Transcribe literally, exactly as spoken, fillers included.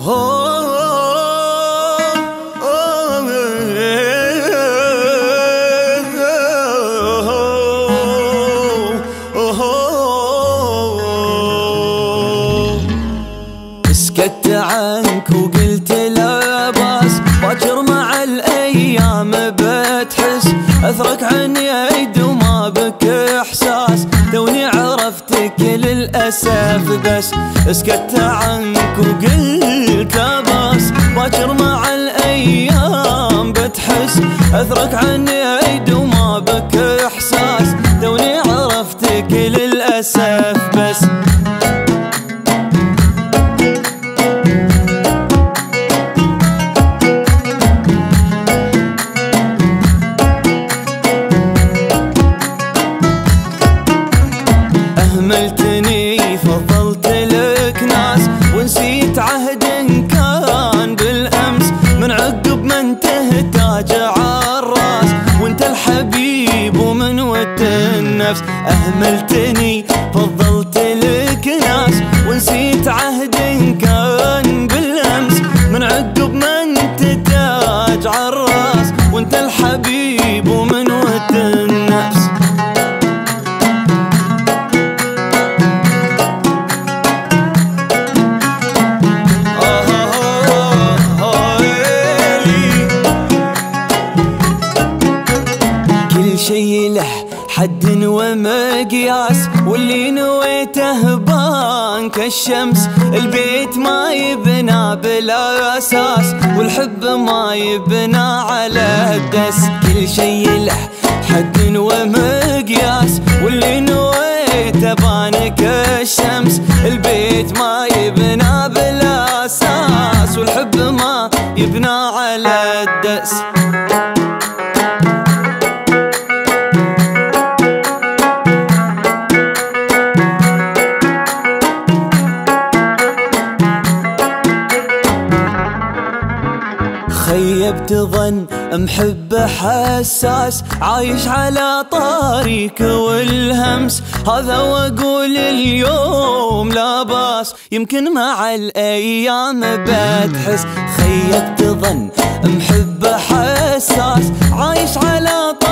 سكت عنك وقلت لا باس، باكر مع الايام بتحس اثرك عني عيد وما بك احساس، توني عرفتك للاسف بس. سكت عنك وقلت لا باس، باكر مع الايام بتحس اثرك عني عيد وما بك احساس، توني عرفتك للاسف بس. أهملتني فضلت لك ناس، ونسيت عهد كان بالأمس، من عقب ما انتهتاج عالراس، وانت الحبيب ومن ود النفس. أهملتني فضلت لك ناس، ونسيت عهد كان بالأمس، من عقب ما انتهتاج عالراس، وانت الحبيب ومن ود النفس. كل شي له حد ومقياس، واللي نويته بان كالشمس، البيت ما يبنى بلا اساس، والحب ما يبنى على الدس. كل شي له حد ومقياس، واللي نويته بان كالشمس، البيت ما يبنى بلا اساس، والحب ما يبنى على الدس. خيبت ظن محب حساس، عايش على طاريك والهمس، هذا واقول اليوم لا باس، يمكن مع الايام بتحس. خيبت ظن محب حساس، عايش على